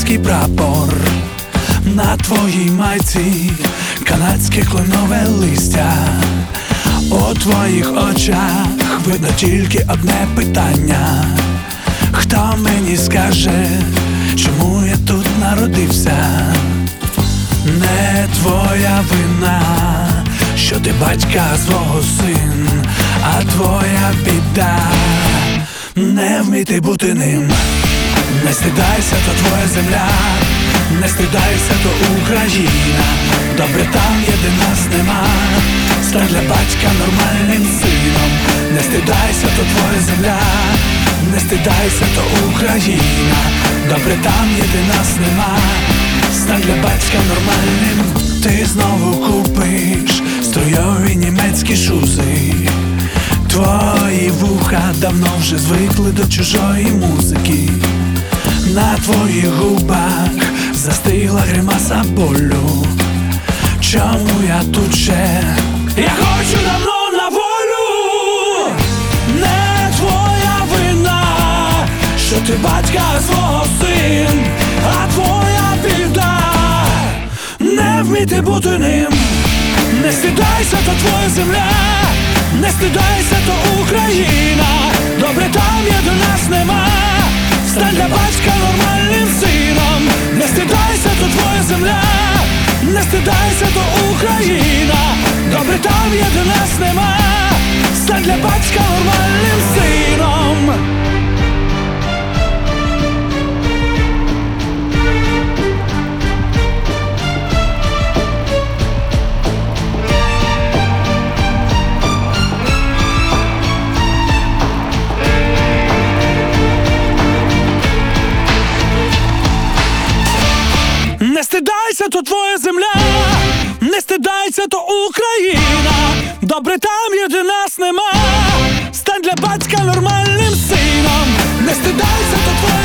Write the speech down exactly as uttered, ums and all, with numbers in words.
український прапор. На твоїй майці канадське кленове листя. У твоїх очах видно тільки одне питання: хто мені скаже, чому я тут народився? Не твоя вина, що ти батька свого син, а твоя біда не вміти бути ним. Не стидайся, то твоя земля, не стидайся, то Україна. Добре там є, де нас нема, стань для батька нормальним сином. Не стидайся, то твоя земля, не стидайся, то Україна. Добре там є, де нас нема, стань для батька нормальним. Ти знову купиш струйові німецькі шузи. Твої вуха давно вже звикли до чужої музики. На твоїх губах застигла гримаса болю. Чому я тут ще? Я хочу давно на волю. Не твоя вина, що ти батька свого син, а твоя біда не вміти бути ним. Не стидайся, то твоя земля, не стидайся, то Україна. Добре там є, до нас нема, стань для батька нормальним сином. Не стидайся, то твоя земля, не стидайся, то Україна. Добре там є, до нас нема, стань для батька нормальним сином. Не стидайся, то твоя земля, не стидайся, то Україна. Добре там є, де нас нема, стань для батька нормальним сином. Не стидайся, то твоя